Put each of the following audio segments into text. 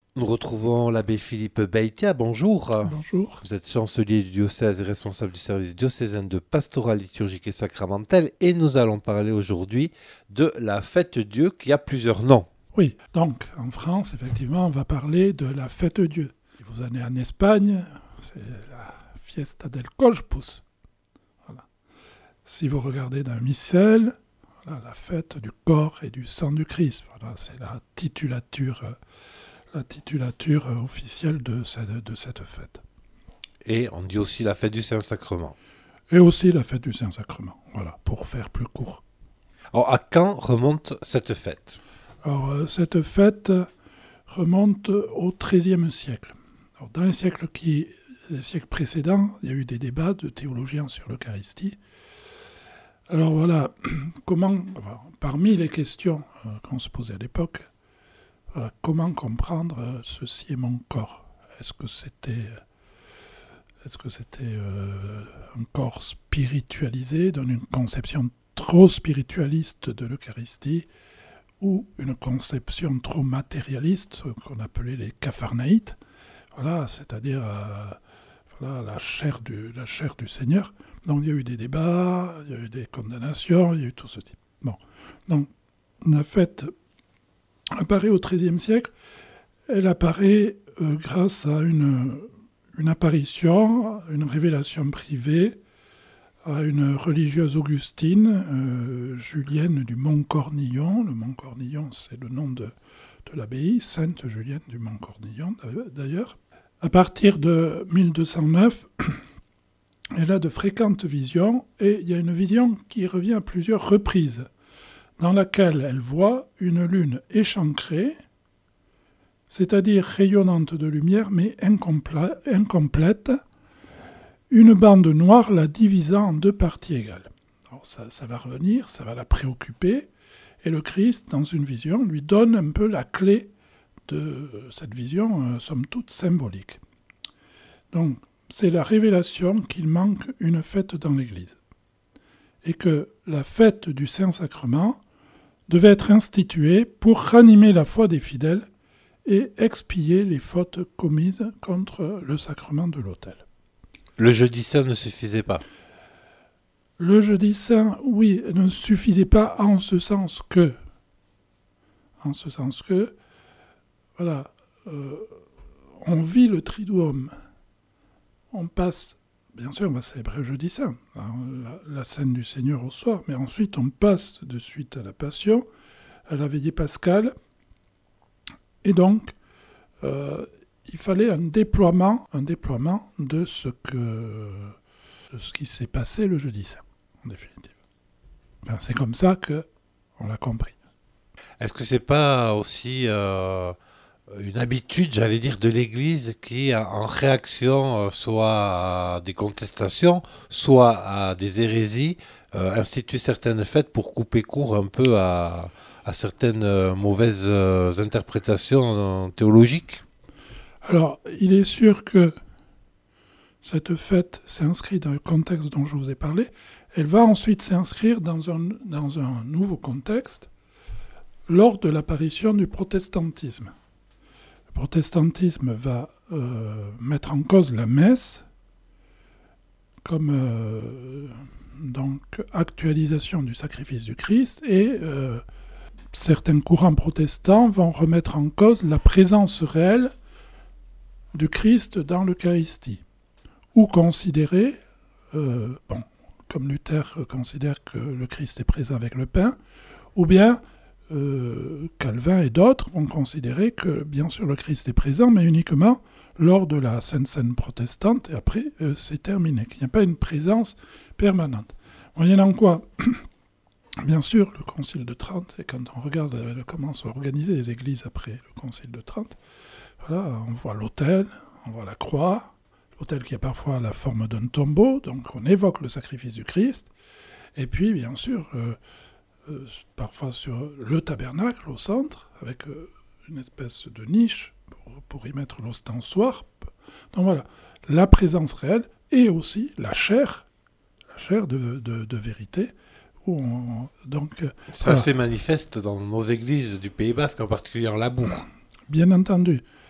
Nous retrouvons l'abbé Philippe Beitia. Bonjour. Bonjour. Vous êtes chancelier du diocèse et responsable du service diocésain de pastorat liturgique et sacramentelle. Et nous allons parler aujourd'hui de la fête Dieu qui a plusieurs noms. Oui, donc en France, effectivement, on va parler de la fête Dieu. Si vous allez en Espagne, c'est la Fiesta del Corpus. Voilà. Si vous regardez dans le missel, voilà, la fête du corps et du sang du Christ. Voilà, c'est la titulature officielle de cette fête. Et on dit aussi la fête du Saint-Sacrement. Et aussi la fête du Saint-Sacrement, voilà, pour faire plus court. Alors, à quand remonte cette fête ? Alors, cette fête remonte au XIIIe siècle. Alors, dans les siècles précédents, il y a eu des débats de théologiens sur l'Eucharistie. Alors voilà, parmi les questions qu'on se posait à l'époque, voilà, comment comprendre ceci est mon corps ? Est-ce que c'était un corps spiritualisé, dans une conception trop spiritualiste de l'Eucharistie, ou une conception trop matérialiste, ce qu'on appelait les capharnaïtes, voilà, c'est-à-dire la chair du Seigneur. Donc il y a eu des débats, il y a eu des condamnations, il y a eu tout ce type. Bon, donc la fête apparaît au XIIIe siècle. Elle apparaît grâce à une apparition, une révélation privée à une religieuse augustine, Julienne du Mont-Cornillon. Le Mont-Cornillon, c'est le nom de l'abbaye, Sainte Julienne du Mont-Cornillon d'ailleurs. À partir de 1209, elle a de fréquentes visions, et il y a une vision qui revient à plusieurs reprises, dans laquelle elle voit une lune échancrée, c'est-à-dire rayonnante de lumière, mais incomplète, une bande noire la divisant en deux parties égales. Alors ça va revenir, ça va la préoccuper, et le Christ, dans une vision, lui donne un peu la clé de cette vision, somme toute symbolique. Donc, c'est la révélation qu'il manque une fête dans l'Église, et que la fête du Saint-Sacrement devait être instituée pour ranimer la foi des fidèles et expier les fautes commises contre le sacrement de l'autel. Le jeudi saint ne suffisait pas. Le jeudi saint, oui, ne suffisait pas en ce sens que, voilà, on vit le Triduum. On passe, bien sûr, on va célébrer le jeudi saint, la scène du Seigneur au soir, mais ensuite on passe de suite à la Passion, à la veillée pascale, et donc il fallait un déploiement de ce qui s'est passé le jeudi saint, en définitive. Enfin, c'est comme ça qu'on l'a compris. Est-ce que c'est pas aussi une habitude, j'allais dire, de l'Église qui, en réaction soit à des contestations, soit à des hérésies, institue certaines fêtes pour couper court un peu à certaines mauvaises interprétations théologiques ? Alors, il est sûr que cette fête s'inscrit dans le contexte dont je vous ai parlé. Elle va ensuite s'inscrire dans un nouveau contexte lors de l'apparition du protestantisme. Le protestantisme va mettre en cause la messe comme donc actualisation du sacrifice du Christ, et certains courants protestants vont remettre en cause la présence réelle du Christ dans l'Eucharistie, ou considérer, comme Luther considère que le Christ est présent avec le pain, ou bien Calvin et d'autres vont considérer que, bien sûr, le Christ est présent, mais uniquement lors de la Sainte Seine protestante, et après, c'est terminé, qu'il n'y a pas une présence permanente. Moyennant quoi, bien sûr, le Concile de Trente, et quand on regarde comment sont organisées les églises après le Concile de Trente, voilà, on voit l'autel, on voit la croix, l'autel qui a parfois la forme d'un tombeau, donc on évoque le sacrifice du Christ, et puis, bien sûr, parfois sur le tabernacle au centre, avec une espèce de niche pour y mettre l'ostensoir. Donc voilà, la présence réelle, et aussi la chair de vérité. C'est voilà. assez manifeste dans nos églises du Pays Basque, en particulier en Labour. Bien entendu.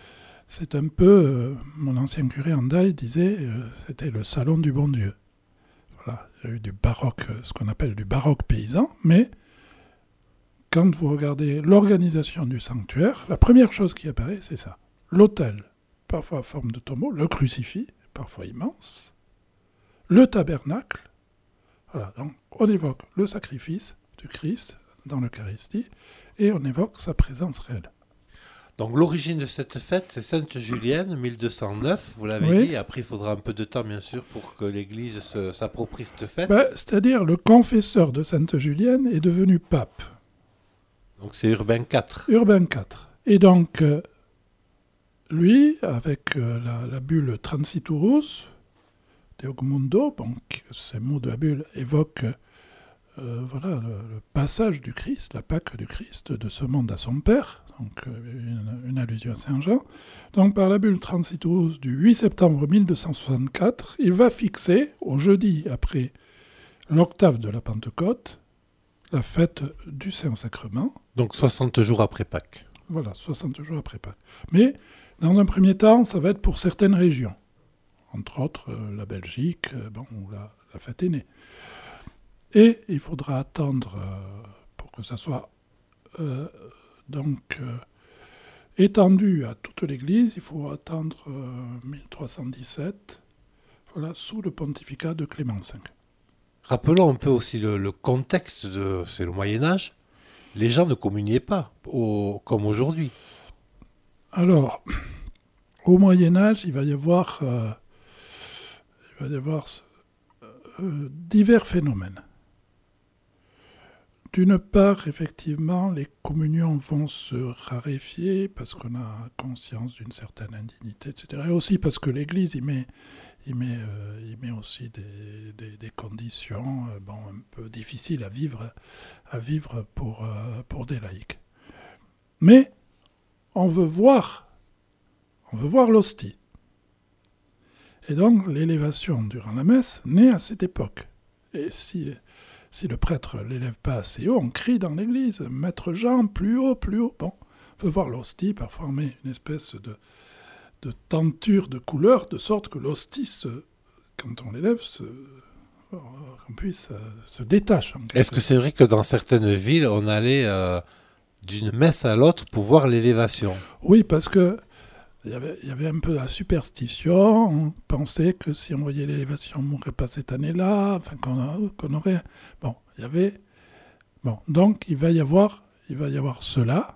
c'est un peu, mon ancien curé en Daille disait, c'était le salon du bon Dieu. Voilà, il y a eu du baroque, ce qu'on appelle du baroque paysan, mais quand vous regardez l'organisation du sanctuaire, la première chose qui apparaît, c'est ça. L'autel, parfois en forme de tombeau, le crucifix, parfois immense, le tabernacle. Voilà, donc on évoque le sacrifice du Christ dans l'Eucharistie et on évoque sa présence réelle. Donc l'origine de cette fête, c'est Sainte Julienne, 1209, vous l'avez dit. Après, il faudra un peu de temps, bien sûr, pour que l'Église s'approprie cette fête. C'est-à-dire, le confesseur de Sainte Julienne est devenu pape. Donc c'est Urbain IV. Urbain IV. Et donc, lui, avec la bulle Transiturus, Deum Mundo, donc ces mots de la bulle évoquent le passage du Christ, la Pâque du Christ, de ce monde à son Père, donc une allusion à Saint Jean. Donc par la bulle Transiturus du 8 septembre 1264, il va fixer, au jeudi après l'octave de la Pentecôte, la fête du Saint-Sacrement. Donc 60 jours après Pâques. Voilà, 60 jours après Pâques. Mais dans un premier temps, ça va être pour certaines régions. Entre autres, la Belgique, où la fête est née. Et il faudra attendre, pour que ça soit étendu à toute l'Église, il faut attendre 1317, sous le pontificat de Clément V. Rappelons un peu aussi le contexte, c'est le Moyen-Âge. Les gens ne communiaient pas, comme aujourd'hui. Alors, au Moyen-Âge, il va y avoir divers phénomènes. D'une part, effectivement, les communions vont se raréfier parce qu'on a conscience d'une certaine indignité, etc. Et aussi parce que l'Église y met aussi des conditions un peu difficiles à vivre pour des laïcs. Mais on veut voir l'hostie. Et donc, l'élévation durant la messe naît à cette époque. Et si le prêtre ne l'élève pas assez haut, on crie dans l'église, Maître Jean, plus haut, plus haut. Bon, on veut voir l'hostie, parfois on met une espèce de tenture de couleur, de sorte que l'hostie, quand on l'élève, qu'on puisse se détache. Est-ce que c'est vrai que dans certaines villes, on allait d'une messe à l'autre pour voir l'élévation ? Oui, parce que il y avait un peu la superstition. On pensait que si on voyait l'élévation, on ne mourrait pas cette année-là, enfin qu'on aurait... Bon, il y avait... Bon, donc il va y avoir cela.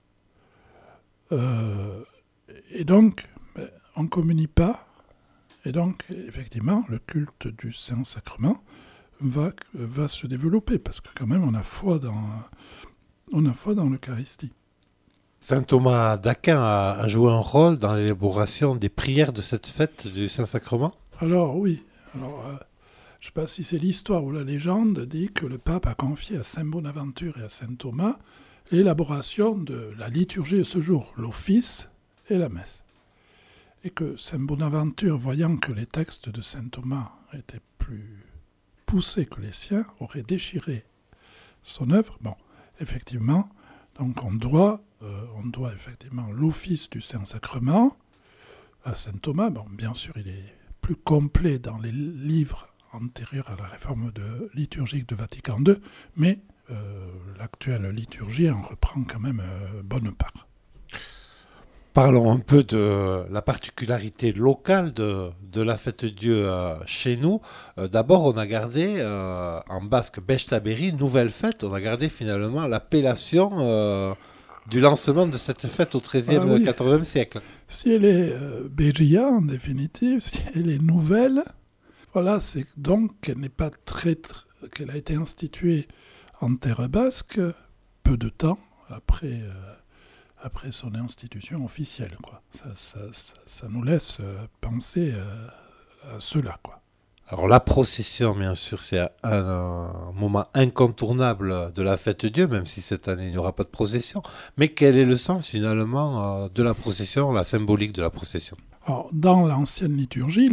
Et donc, on ne communie pas. Et donc, effectivement, le culte du Saint-Sacrement va se développer, parce que quand même, on a foi dans l'Eucharistie. Saint Thomas d'Aquin a joué un rôle dans l'élaboration des prières de cette fête du Saint-Sacrement ? Alors oui. Je ne sais pas si c'est l'histoire ou la légende, dit que le pape a confié à Saint Bonaventure et à Saint Thomas l'élaboration de la liturgie de ce jour, l'office et la messe. Et que Saint Bonaventure, voyant que les textes de Saint Thomas étaient plus poussés que les siens, aurait déchiré son œuvre. Bon, effectivement, donc on doit effectivement l'office du Saint-Sacrement à Saint Thomas. Bon, bien sûr, il est plus complet dans les livres antérieurs à la réforme liturgique de Vatican II, mais l'actuelle liturgie en reprend quand même bonne part. Parlons un peu de la particularité locale de la fête de Dieu chez nous. D'abord, on a gardé en basque Bechtaberi, nouvelle fête, on a gardé finalement l'appellation du lancement de cette fête au XIIIe, XIVe siècle. Si elle est Beria, en définitive, si elle est nouvelle, c'est donc qu'elle n'est pas qu'elle a été instituée en terre basque peu de temps après son institution officielle, quoi. Ça nous laisse penser à cela, quoi. Alors la procession, bien sûr, c'est un moment incontournable de la fête de Dieu, même si cette année il n'y aura pas de procession. Mais quel est le sens finalement de la procession, la symbolique de la procession ? Alors, dans l'ancienne liturgie,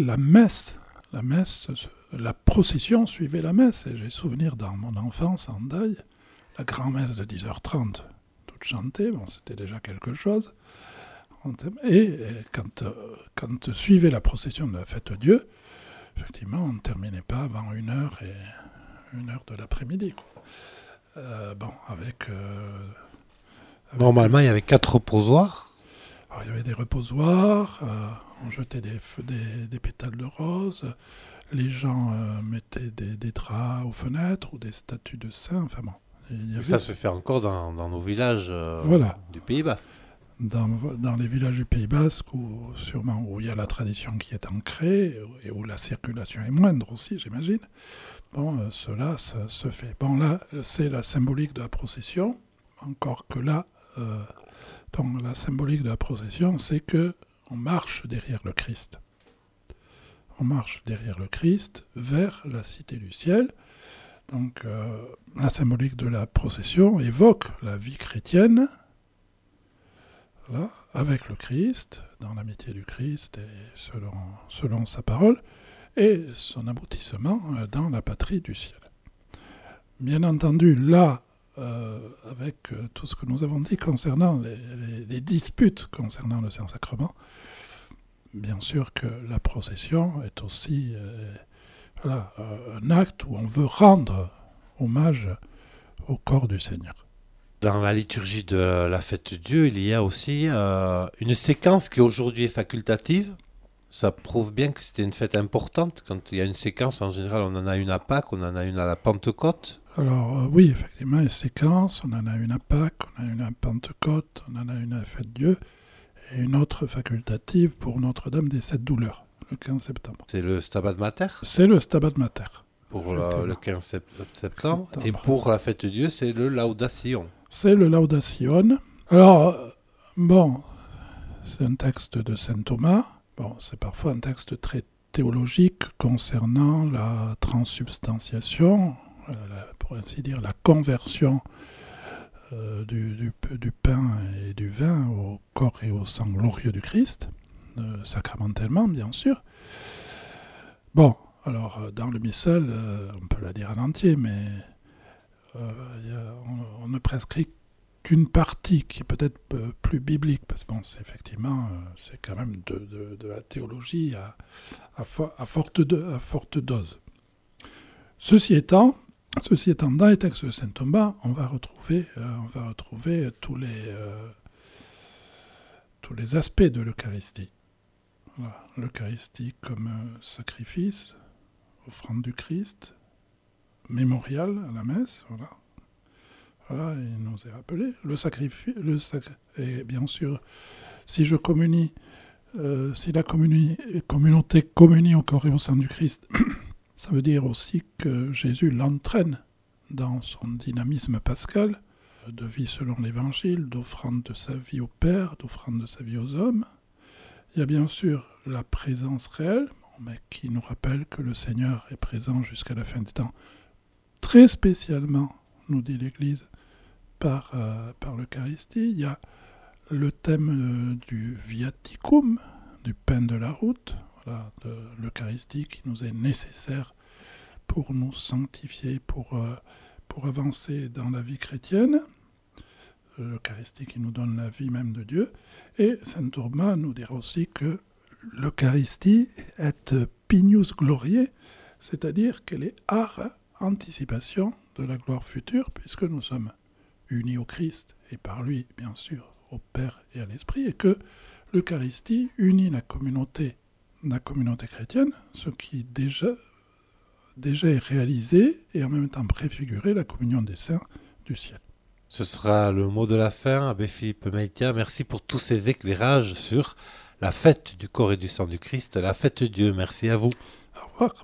la procession suivait la messe. Et j'ai souvenir dans mon enfance en Daille, la grand-messe de 10h30, toute chantée, c'était déjà quelque chose. Et quand suivait la procession de la fête Dieu, effectivement, on ne terminait pas avant 1h de l'après-midi. Normalement, il y avait 4 reposoirs. Alors, il y avait des reposoirs, on jetait des pétales de rose, les gens mettaient des draps aux fenêtres ou des statues de saints. Enfin bon, Ça se fait encore dans nos villages du Pays Basque. Dans les villages du Pays Basque, où il y a la tradition qui est ancrée et où la circulation est moindre aussi, j'imagine. Bon, cela se fait. Bon, là, c'est la symbolique de la procession. Encore que là, la symbolique de la procession, c'est que on marche derrière le Christ. On marche derrière le Christ vers la cité du ciel. Donc, la symbolique de la procession évoque la vie chrétienne, voilà, avec le Christ, dans l'amitié du Christ et selon sa parole, et son aboutissement dans la patrie du ciel. Bien entendu, là, avec tout ce que nous avons dit concernant les disputes concernant le Saint-Sacrement, bien sûr que la procession est aussi un acte où on veut rendre hommage au corps du Seigneur. Dans la liturgie de la fête Dieu, il y a aussi une séquence qui aujourd'hui est facultative. Ça prouve bien que c'était une fête importante. Quand il y a une séquence, en général, on en a une à Pâques, on en a une à la Pentecôte. Alors oui, effectivement, une séquence, on en a une à Pâques, on en a une à Pentecôte, on en a une à la fête Dieu, et une autre facultative pour Notre-Dame des Sept Douleurs, le 15 septembre. C'est le Stabat Mater. C'est le Stabat Mater. Pour le 15 septembre. Et pour la fête Dieu, c'est le Laudation. C'est le Laudation. Alors, c'est un texte de saint Thomas. Bon, c'est parfois un texte très théologique concernant la transsubstantiation, pour ainsi dire, la conversion du pain et du vin au corps et au sang glorieux du Christ, sacramentellement, bien sûr. Bon, alors, dans le missel, on peut la dire en entier, mais on ne prescrit qu'une partie qui est peut-être plus biblique, parce que c'est quand même de la théologie à forte dose. Ceci étant, dans les textes de saint Thomas, on va retrouver tous les aspects de l'Eucharistie. Voilà, l'Eucharistie comme sacrifice, offrande du Christ, mémorial à la messe, voilà, il nous est rappelé. Le sacrifice, et bien sûr, si je communie, si la communauté communie au corps et au sang du Christ, ça veut dire aussi que Jésus l'entraîne dans son dynamisme pascal, de vie selon l'Évangile, d'offrande de sa vie au Père, d'offrande de sa vie aux hommes. Il y a bien sûr la présence réelle, mais qui nous rappelle que le Seigneur est présent jusqu'à la fin des temps. Très spécialement, nous dit l'Église, par l'Eucharistie. Il y a le thème du viaticum, du pain de la route, voilà, de l'Eucharistie qui nous est nécessaire pour nous sanctifier, pour avancer dans la vie chrétienne. L'Eucharistie qui nous donne la vie même de Dieu. Et saint Thomas nous dira aussi que l'Eucharistie est pignus gloriae, c'est-à-dire qu'elle est anticipation de la gloire future, puisque nous sommes unis au Christ, et par lui, bien sûr, au Père et à l'Esprit, et que l'Eucharistie unit la communauté chrétienne, ce qui déjà est réalisé, et en même temps préfiguré la communion des saints du ciel. Ce sera le mot de la fin, Abbé Philippe Meitia. Merci pour tous ces éclairages sur la fête du corps et du sang du Christ, la fête Dieu. Merci à vous. Au revoir.